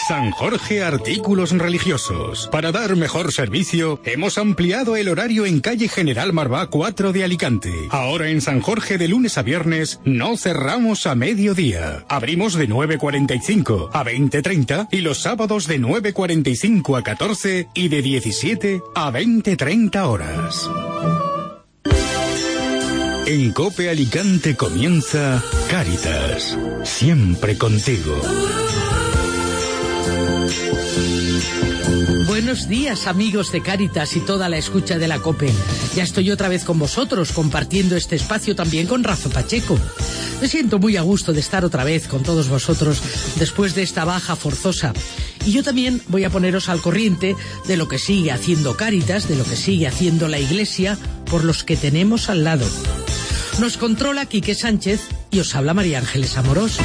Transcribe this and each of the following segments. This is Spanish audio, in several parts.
San Jorge Artículos Religiosos. Para dar mejor servicio, hemos ampliado el horario en calle General Marvá 4 de Alicante. Ahora en San Jorge de lunes a viernes no cerramos a mediodía. Abrimos de 9:45 a 20:30 y los sábados de 9:45 a 14 y de 17 a 20:30 horas. En COPE Alicante comienza Cáritas, siempre contigo. Buenos días, amigos de Cáritas y toda la escucha de la COPE. Ya estoy otra vez con vosotros, compartiendo este espacio también con Rafa Pacheco. Me siento muy a gusto de estar otra vez con todos vosotros después de esta baja forzosa. Y yo también voy a poneros al corriente de lo que sigue haciendo Cáritas, de lo que sigue haciendo la Iglesia por los que tenemos al lado. Nos controla Quique Sánchez y os habla María Ángeles Amorós.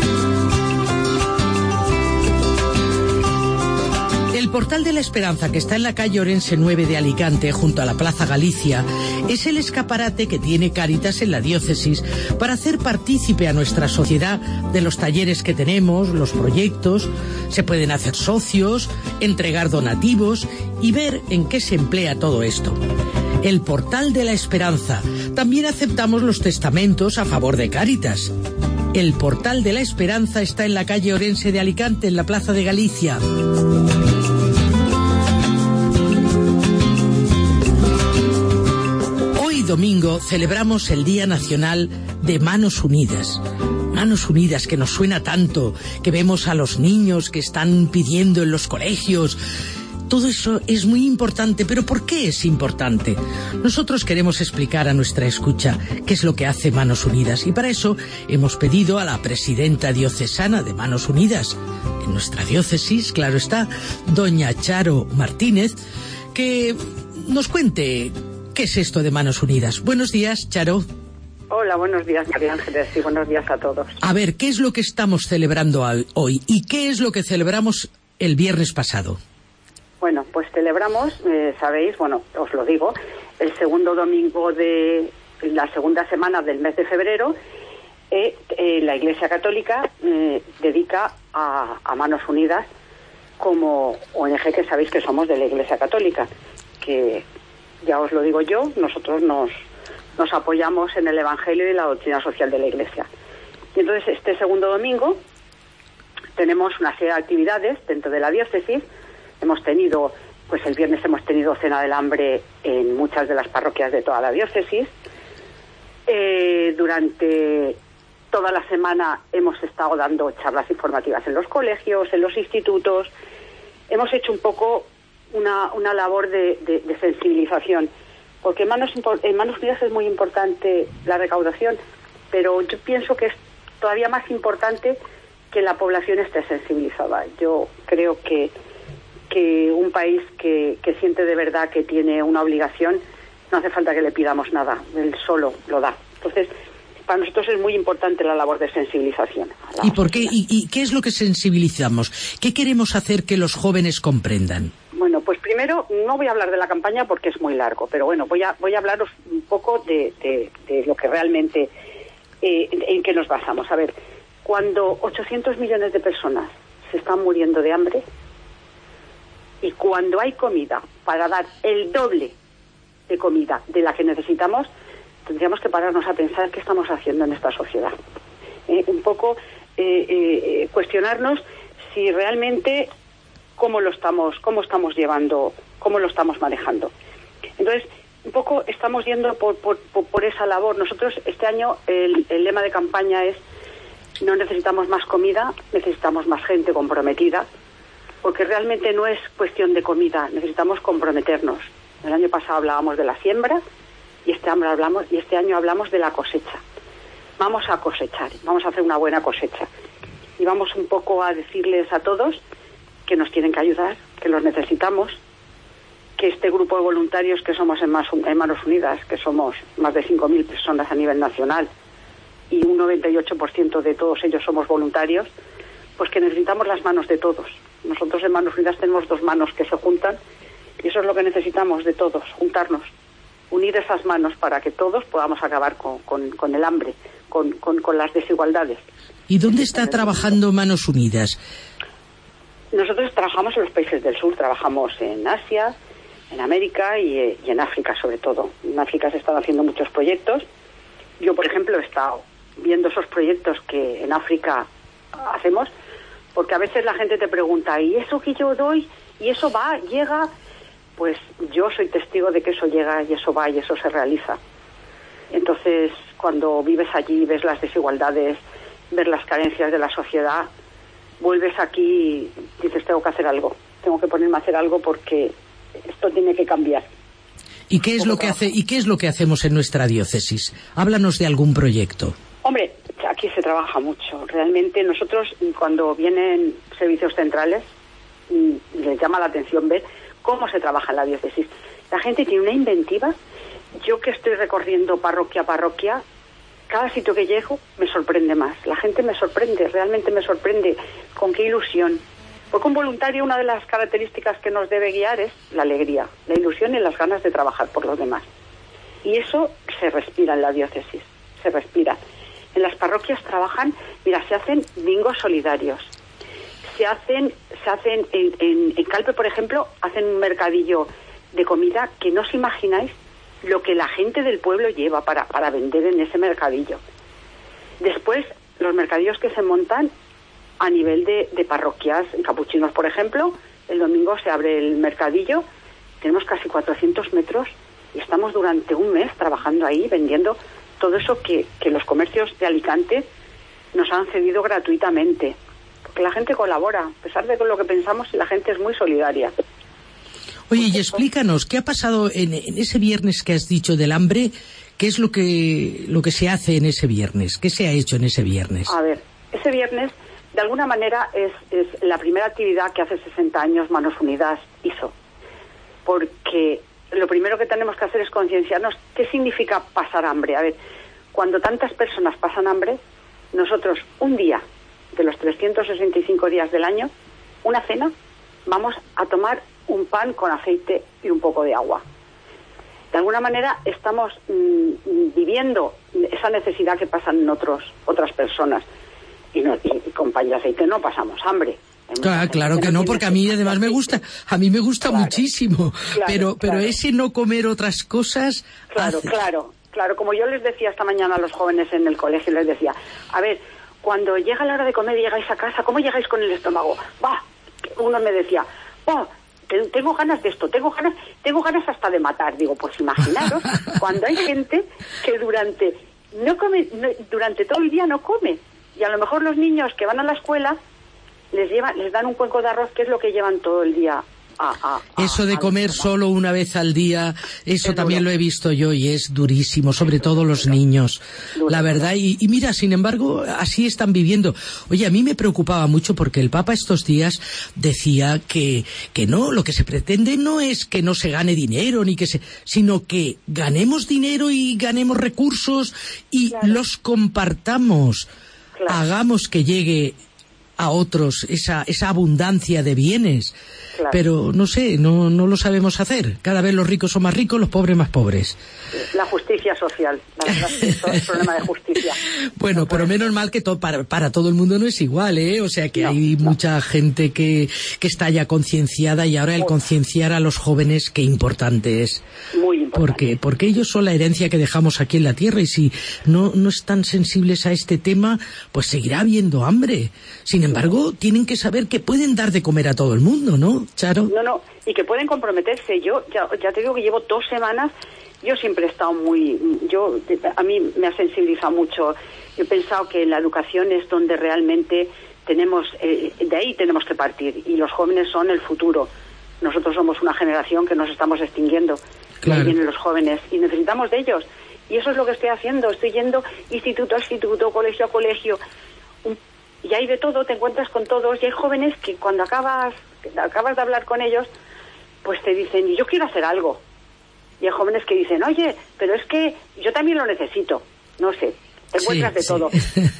El Portal de la Esperanza, que está en la calle Orense 9 de Alicante, junto a la Plaza Galicia, es el escaparate que tiene Cáritas en la diócesis para hacer partícipe a nuestra sociedad de los talleres que tenemos, los proyectos. Se pueden hacer socios, entregar donativos y ver en qué se emplea todo esto. El Portal de la Esperanza. También aceptamos los testamentos a favor de Cáritas. El Portal de la Esperanza está en la calle Orense de Alicante, en la Plaza de Galicia. Hoy domingo celebramos el Día Nacional de Manos Unidas. Manos Unidas, que nos suena tanto, que vemos a los niños que están pidiendo en los colegios. Todo eso es muy importante, pero ¿por qué es importante? Nosotros queremos explicar a nuestra escucha qué es lo que hace Manos Unidas, y para eso hemos pedido a la presidenta diocesana de Manos Unidas, en nuestra diócesis, claro está, doña Charo Martínez, que nos cuente qué es esto de Manos Unidas. Buenos días, Charo. Hola, buenos días, María Ángeles, y buenos días a todos. A ver, ¿qué es lo que estamos celebrando hoy y qué es lo que celebramos el viernes pasado? Bueno, pues celebramos, sabéis, bueno, os lo digo, el segundo domingo de la segunda semana del mes de febrero, la Iglesia Católica dedica a Manos Unidas como ONG, que sabéis que somos de la Iglesia Católica, que ya os lo digo yo, nosotros nos apoyamos en el Evangelio y la doctrina social de la Iglesia. Y entonces este segundo domingo tenemos una serie de actividades dentro de la diócesis. Hemos tenido, pues el viernes hemos tenido cena del hambre en muchas de las parroquias de toda la diócesis. Durante toda la semana hemos estado dando charlas informativas en los colegios, en los institutos. Hemos hecho un poco una labor de sensibilización, porque en Manos Unidas es muy importante la recaudación, pero yo pienso que es todavía más importante que la población esté sensibilizada. Yo creo que un país que siente de verdad que tiene una obligación, no hace falta que le pidamos nada, él solo lo da. Entonces, para nosotros es muy importante la labor de sensibilización. ¿Y por qué? ¿Y qué es lo que sensibilizamos? ¿Qué queremos hacer que los jóvenes comprendan? Bueno, pues primero, no voy a hablar de la campaña porque es muy largo, pero bueno, voy a hablaros un poco de lo que realmente, en qué nos basamos. A ver, cuando 800 millones de personas se están muriendo de hambre, y cuando hay comida para dar el doble de comida de la que necesitamos, tendríamos que pararnos a pensar qué estamos haciendo en esta sociedad. Un poco cuestionarnos si realmente cómo estamos llevando, cómo lo estamos manejando. Entonces, un poco estamos yendo por esa labor. Nosotros este año el lema de campaña es: no necesitamos más comida, necesitamos más gente comprometida. Porque realmente no es cuestión de comida, necesitamos comprometernos. El año pasado hablábamos de la siembra y este año hablamos de la cosecha. Vamos a cosechar, vamos a hacer una buena cosecha. Y vamos un poco a decirles a todos que nos tienen que ayudar, que los necesitamos, que este grupo de voluntarios que somos en Manos Unidas, que somos más de 5.000 personas a nivel nacional y un 98% de todos ellos somos voluntarios, pues que necesitamos las manos de todos. Nosotros en Manos Unidas tenemos dos manos que se juntan y eso es lo que necesitamos de todos, juntarnos, unir esas manos para que todos podamos acabar con el hambre, con las desigualdades. ¿Y dónde está trabajando Manos Unidas? nosotros trabajamos en los países del sur, trabajamos en Asia, en América y en África sobre todo. En África se están haciendo muchos proyectos. Yo, por ejemplo, he estado viendo esos proyectos que en África hacemos, porque a veces la gente te pregunta, ¿y eso que yo doy? ¿Y eso va? ¿Llega? Pues yo soy testigo de que eso llega y eso va y eso se realiza. Entonces, cuando vives allí, ves las desigualdades, ves las carencias de la sociedad, vuelves aquí y dices, tengo que hacer algo, tengo que ponerme a hacer algo porque esto tiene que cambiar. ¿Y qué es lo que hacemos en nuestra diócesis? Háblanos de algún proyecto. Hombre, aquí se trabaja mucho. Realmente nosotros, cuando vienen servicios centrales, les llama la atención ver cómo se trabaja en la diócesis. La gente tiene una inventiva. Yo que estoy recorriendo parroquia a parroquia, cada sitio que llego me sorprende más. La gente me sorprende, realmente me sorprende. Con qué ilusión. Porque un voluntario, una de las características que nos debe guiar es la alegría, la ilusión y las ganas de trabajar por los demás. Y eso se respira en la diócesis, se respira. En las parroquias trabajan, mira, se hacen bingos solidarios. Se hacen en Calpe, por ejemplo, hacen un mercadillo de comida que no os imagináis lo que la gente del pueblo lleva para vender en ese mercadillo. Después, los mercadillos que se montan a nivel de parroquias, en Capuchinos, por ejemplo, el domingo se abre el mercadillo, tenemos casi 400 metros y estamos durante un mes trabajando ahí, vendiendo todo eso que los comercios de Alicante nos han cedido gratuitamente. Porque la gente colabora, a pesar de lo que pensamos, y la gente es muy solidaria. Oye, y explícanos, ¿qué ha pasado en ese viernes que has dicho del hambre? ¿Qué es lo que se hace en ese viernes? ¿Qué se ha hecho en ese viernes? A ver, ese viernes, de alguna manera, es la primera actividad que hace 60 años Manos Unidas hizo. Porque lo primero que tenemos que hacer es concienciarnos qué significa pasar hambre. A ver, cuando tantas personas pasan hambre, nosotros un día de los 365 días del año, una cena, vamos a tomar un pan con aceite y un poco de agua. De alguna manera estamos viviendo esa necesidad que pasan en otras personas. Y con pan y aceite no pasamos hambre. Claro que no, porque a mí además me gusta claro, muchísimo, claro, pero ese no comer otras cosas... Claro, como yo les decía esta mañana a los jóvenes en el colegio, les decía, a ver, cuando llega la hora de comer y llegáis a casa, ¿cómo llegáis con el estómago? Uno me decía, tengo ganas de esto, tengo ganas hasta de matar. Digo, pues imaginaros, cuando hay gente que durante todo el día no come, y a lo mejor los niños que van a la escuela les dan un cuenco de arroz, que es lo que llevan todo el día. Eso de comer solo una vez al día, eso también lo he visto yo y es durísimo, sobre todo los niños, la verdad. Y mira, sin embargo, así están viviendo. Oye, a mí me preocupaba mucho porque el Papa estos días decía que no, lo que se pretende no es que no se gane dinero, sino que ganemos dinero y ganemos recursos y los compartamos, hagamos que llegue a otros esa abundancia de bienes. Claro. Pero no sé, no lo sabemos hacer. Cada vez los ricos son más ricos, los pobres más pobres. La justicia social, la verdad es que es un problema de justicia. Bueno, pero menos mal que para todo el mundo no es igual, ¿eh? O sea que hay mucha gente que está ya concienciada, y ahora el concienciar a los jóvenes, qué importante es. Muy importante. Porque ellos son la herencia que dejamos aquí en la tierra, y si no están sensibles a este tema, pues seguirá habiendo hambre. Sin embargo, tienen que saber que pueden dar de comer a todo el mundo, ¿no, Charo? No, y que pueden comprometerse. Yo ya te digo que llevo 2 semanas, yo siempre he estado a mí me ha sensibilizado mucho. Yo he pensado que la educación es donde realmente de ahí tenemos que partir, y los jóvenes son el futuro. Nosotros somos una generación que nos estamos extinguiendo. Claro. Ahí vienen los jóvenes y necesitamos de ellos. Y eso es lo que estoy haciendo. Estoy yendo instituto a instituto, colegio a colegio. Y hay de todo, te encuentras con todos, y hay jóvenes que cuando acabas de hablar con ellos, pues te dicen, y yo quiero hacer algo. Y hay jóvenes que dicen, oye, pero es que yo también lo necesito. No sé, te encuentras de todo.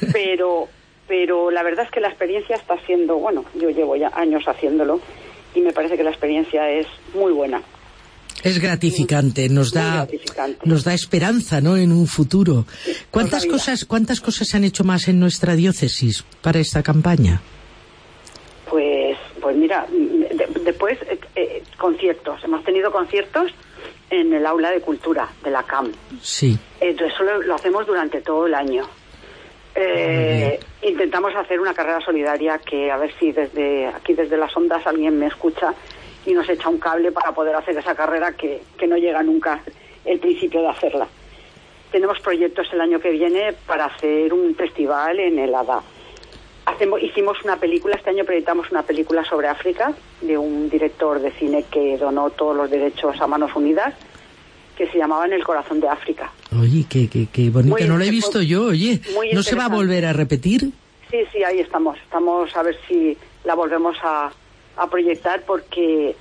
Pero la verdad es que la experiencia está siendo, yo llevo ya años haciéndolo, y me parece que la experiencia es muy buena. Es gratificante, nos da esperanza, ¿no?, en un futuro. Sí, ¿Cuántas cosas se han hecho más en nuestra diócesis para esta campaña? Pues Pues mira, después conciertos. Hemos tenido conciertos en el aula de cultura de la CAM. Sí. Entonces eso lo hacemos durante todo el año. Intentamos hacer una carrera solidaria que a ver si desde las ondas alguien me escucha y nos echa un cable para poder hacer esa carrera que no llega nunca el principio de hacerla. Tenemos proyectos el año que viene para hacer un festival en el ADA. Hicimos una película, este año proyectamos una película sobre África de un director de cine que donó todos los derechos a Manos Unidas, que se llamaba En el corazón de África. Oye, qué bonita, no la he visto yo, oye. ¿No se va a volver a repetir? Sí, ahí estamos. Estamos a ver si la volvemos a proyectar porque,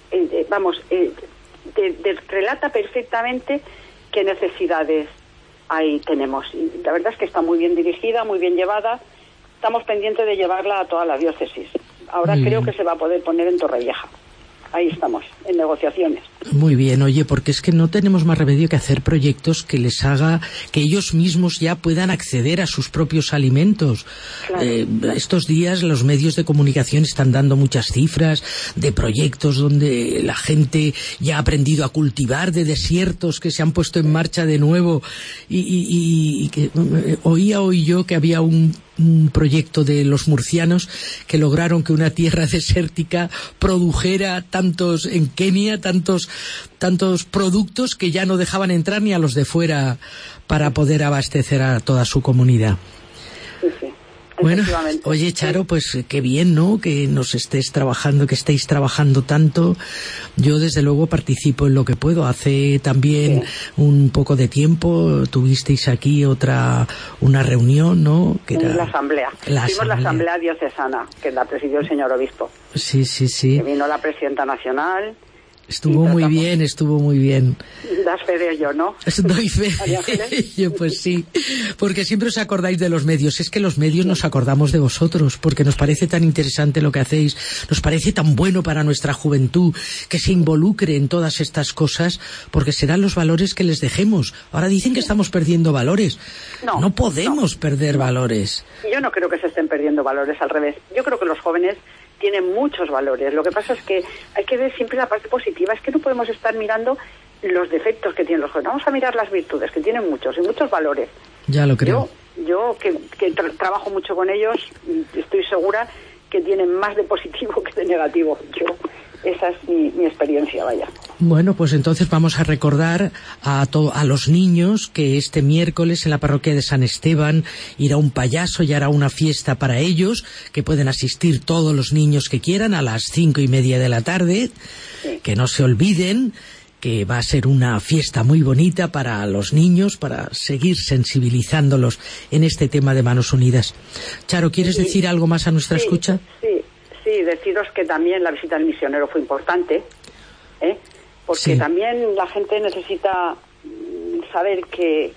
relata perfectamente qué necesidades ahí tenemos. Y la verdad es que está muy bien dirigida, muy bien llevada. Estamos pendientes de llevarla a toda la diócesis. Ahora creo que se va a poder poner en Torrevieja. Ahí estamos, en negociaciones. Muy bien, oye, porque es que no tenemos más remedio que hacer proyectos que les haga que ellos mismos ya puedan acceder a sus propios alimentos. Claro. Estos días los medios de comunicación están dando muchas cifras de proyectos donde la gente ya ha aprendido a cultivar, de desiertos que se han puesto en marcha de nuevo y que oía hoy yo que había un proyecto de los murcianos que lograron que una tierra desértica produjera en Kenia tantos productos que ya no dejaban entrar ni a los de fuera para poder abastecer a toda su comunidad. Sí. Bueno, oye, Charo, pues qué bien, ¿no?, que estéis trabajando tanto. Yo, desde luego, participo en lo que puedo. Hace también un poco de tiempo tuvisteis aquí una reunión, ¿no? Que era la asamblea. Tuvimos la asamblea diocesana, que la presidió el señor obispo. Sí. Que vino la presidenta nacional. Estuvo muy bien. Das fe de ello, ¿no? Doy fe de ello, pues sí. Porque siempre os acordáis de los medios. Es que los medios nos acordamos de vosotros, porque nos parece tan interesante lo que hacéis, nos parece tan bueno para nuestra juventud que se involucre en todas estas cosas, porque serán los valores que les dejemos. Ahora dicen que estamos perdiendo valores. No podemos perder valores. Yo no creo que se estén perdiendo valores, al revés. Yo creo que los jóvenes tienen muchos valores. Lo que pasa es que hay que ver siempre la parte positiva. Es que no podemos estar mirando los defectos que tienen los jóvenes. Vamos a mirar las virtudes, que tienen muchos valores. Ya lo creo. Yo que trabajo mucho con ellos, estoy segura que tienen más de positivo que de negativo. Esa es mi experiencia, vaya. Bueno, pues entonces vamos a recordar a los niños que este miércoles en la parroquia de San Esteban irá un payaso y hará una fiesta para ellos, que pueden asistir todos los niños que quieran a las 5:30 de la tarde. Sí. Que no se olviden que va a ser una fiesta muy bonita para los niños, para seguir sensibilizándolos en este tema de Manos Unidas. Charo, ¿quieres decir algo más a nuestra escucha? Sí, deciros que también la visita del misionero fue importante, porque también la gente necesita saber que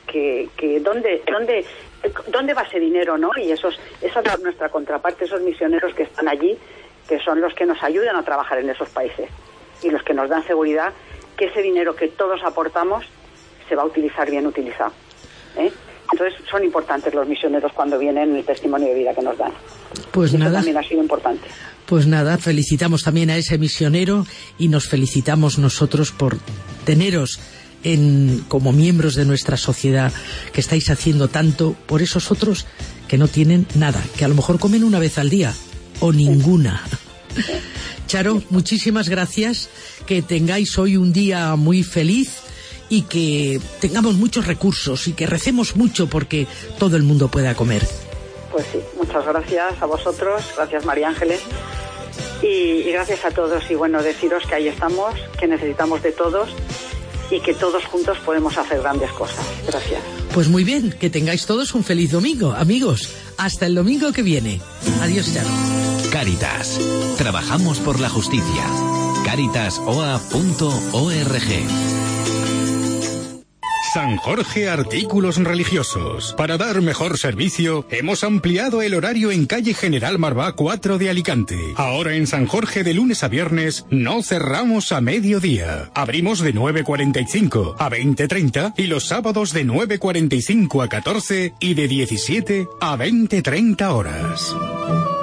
dónde va ese dinero, ¿no? Y esa es nuestra contraparte, esos misioneros que están allí, que son los que nos ayudan a trabajar en esos países y los que nos dan seguridad que ese dinero que todos aportamos se va a utilizar bien utilizado. Entonces son importantes los misioneros cuando vienen, el testimonio de vida que nos dan. Pues nada. Eso también ha sido importante. Pues nada, felicitamos también a ese misionero y nos felicitamos nosotros por teneros como miembros de nuestra sociedad, que estáis haciendo tanto por esos otros que no tienen nada, que a lo mejor comen una vez al día o ninguna. Charo, muchísimas gracias, que tengáis hoy un día muy feliz y que tengamos muchos recursos y que recemos mucho porque todo el mundo pueda comer. Pues sí, muchas gracias a vosotros, gracias María Ángeles y gracias a todos. Y bueno, deciros que ahí estamos, que necesitamos de todos y que todos juntos podemos hacer grandes cosas. Gracias. Pues muy bien, que tengáis todos un feliz domingo, amigos. Hasta el domingo que viene. Adiós, Charo. Cáritas. Trabajamos por la justicia. Caritasoa.org. San Jorge Artículos Religiosos. Para dar mejor servicio, hemos ampliado el horario en calle General Marvá 4 de Alicante. Ahora en San Jorge, de lunes a viernes, no cerramos a mediodía. Abrimos de 9:45 a 20:30 y los sábados de 9:45 a 14 y de 17 a 20:30 horas.